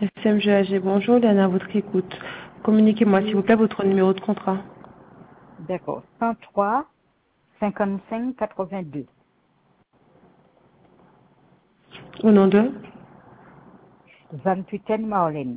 SMGAG, bonjour, Léana, à votre écoute. Communiquez-moi, s'il vous plaît, votre numéro de contrat. D'accord. 103 55 82. Au nom de Van Putten Marlène.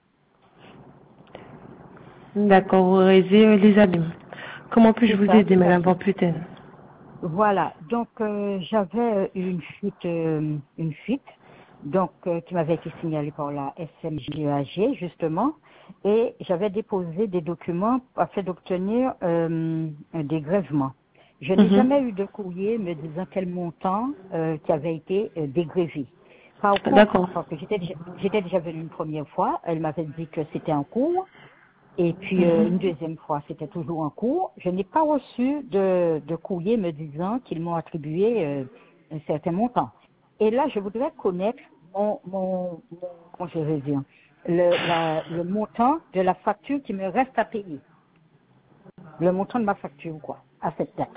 D'accord, vous réalisez les abîmes. Comment puis-je vous aider, Madame Van Putten? Voilà. Donc, j'avais une fuite. Donc, qui m'avait été signalée par la SMGAG, justement. Et j'avais déposé des documents afin d'obtenir un dégrèvement. Je n'ai jamais eu de courrier me disant quel montant qui avait été dégrévé. Par contre, parce que j'étais déjà venue une première fois, elle m'avait dit que c'était en cours. Et puis une deuxième fois, c'était toujours en cours. Je n'ai pas reçu de courrier me disant qu'ils m'ont attribué un certain montant. Et là, je voudrais connaître comment je vais dire, le montant de la facture qui me reste à payer. Le montant de ma facture, quoi, à cette date.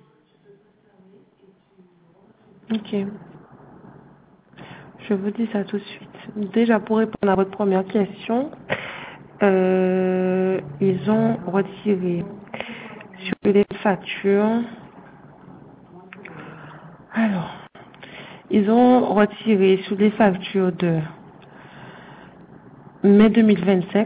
Ok. Je vous dis ça tout de suite. Déjà, pour répondre à votre première question, ils ont retiré sur les factures. Alors, ils ont retiré sur les factures de mai 2025.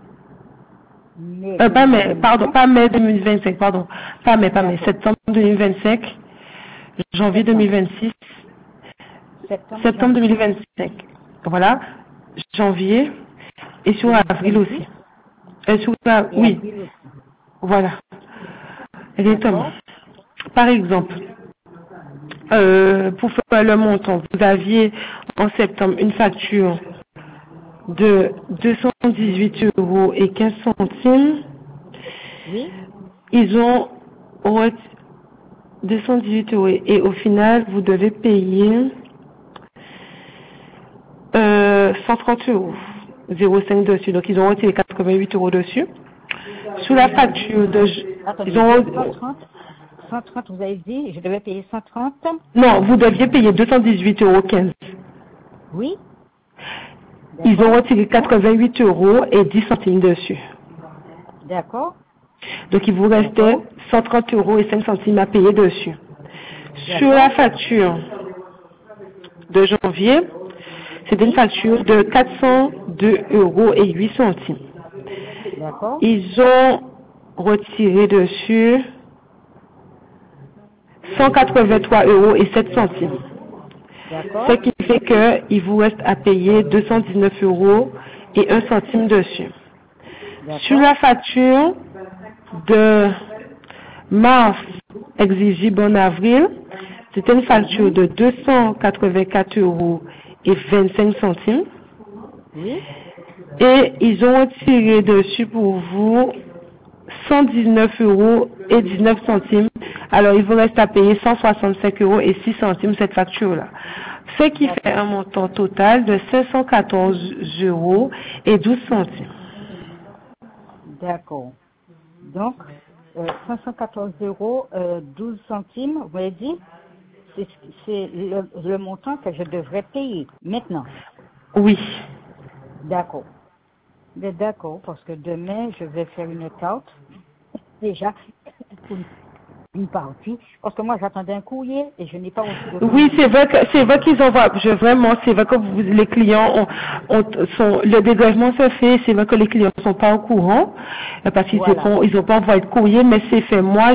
Pas mai 2025, pardon. Pas mai, septembre 2025, janvier 2026, septembre 2025. Voilà, janvier, et sur avril aussi. Oui, voilà. Exactement. Par exemple, pour faire le montant, vous aviez en septembre une facture de 218 € et 15 centimes. Oui. Ils ont 218 € et au final, vous devez payer 130 €, 0,5 dessus. Donc, ils ont retiré 88 € dessus. Sous la facture de... Attendez, ils ont... 130, vous avez dit, je devais payer 130? Non, vous deviez payer 218 € 15. Oui. Ils ont retiré 88 € et 10 centimes dessus. D'accord. Donc, il vous restait 130 € et 5 centimes à payer dessus. Sur la facture de janvier, c'était une facture de 402 € et 8 centimes. D'accord. Ils ont retiré dessus 183 € et 7 centimes. Ce qui fait qu'il vous reste à payer 219 € et 1 centime dessus. Sur la facture de mars exigible en avril, c'était une facture de 284 € et 25 centimes. Oui. Et ils ont retiré dessus pour vous 119 € et 19 centimes. Alors, il vous reste à payer 165 € et 6 centimes cette facture-là. Ce qui fait un montant total de 514 € et 12 centimes. D'accord. Donc, 514 €, 12 centimes, vous m'avez dit, c'est le montant que je devrais payer maintenant. Oui. D'accord. D'accord, parce que demain, je vais faire une carte, déjà, pour une partie, parce que moi, j'attendais un courrier et je n'ai pas reçu de courrier. Oui, c'est vrai qu'ils envoient, c'est vrai que les clients le dégrèvement se fait, c'est vrai que les clients ne sont pas au courant, parce qu'ils n'ont pas envoyé de courrier, mais c'est fait. Moi,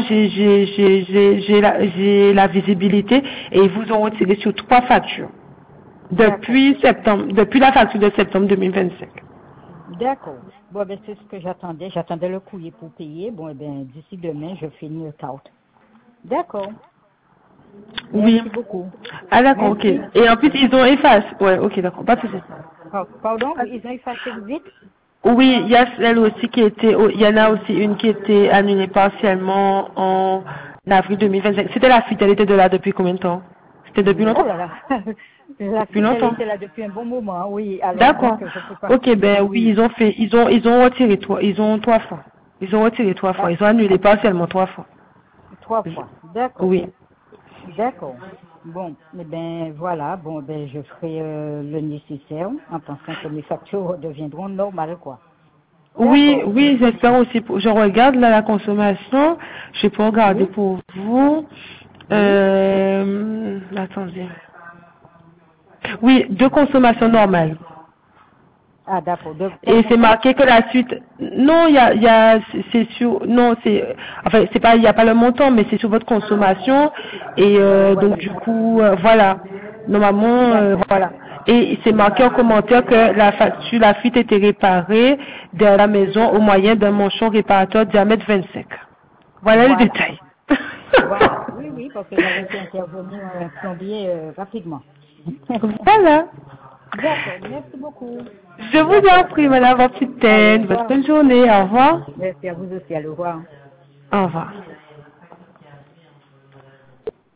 j'ai la visibilité et ils vous ont retiré sur 3 factures. Depuis la facture de septembre 2025. D'accord. Bon, ben, c'est ce que j'attendais. J'attendais le courrier pour payer. Bon, eh bien, d'ici demain, je fais une carte. D'accord. Oui. Merci beaucoup. Ah, d'accord, ok. Et en plus, ils ont effacé. Ouais, ok, d'accord. Pas de souci. Pardon, ils ont effacé vite? Oui, il y a celle aussi il y en a aussi une qui était annulée partiellement en avril 2025. C'était la fuite, elle était de là depuis combien de temps? C'était depuis longtemps? Oh là là. La fuite, elle était là depuis un bon moment, oui. D'accord. Ok, ben oui, ils ont retiré ils ont 3 fois. Ils ont retiré 3 fois. Ils ont annulé partiellement 3 fois. 3 fois. D'accord. Oui. D'accord. Bon, eh ben voilà, bon ben je ferai le nécessaire en pensant que mes factures deviendront normales quoi. Oui, D'accord. oui, j'espère aussi. Je regarde là la consommation. Je peux regarder Oui, pour vous. oui. Attendez. Oui, deux consommations normales. Ah d'accord. De quel Et c'est montant? marqué que la suite, non, c'est sur, non, c'est, enfin, c'est pas, il n'y a pas le montant, mais c'est sur votre consommation. Et donc Loyer. du coup, voilà, normalement, D'accord. voilà. Et c'est marqué en commentaire que la facture, la fuite était réparée dans la maison au moyen d'un manchon réparateur diamètre 25. Voilà le Voilà. détail. Voilà. Oui, oui, parce que j'avais fait intervenir un plombier rapidement. Voilà. D'accord. Merci beaucoup. Je vous en D'accord. prie, madame Allez, au Vapitaine. Votre revoir. bonne journée. Au revoir. Merci à vous aussi. Allez, au revoir. Au revoir.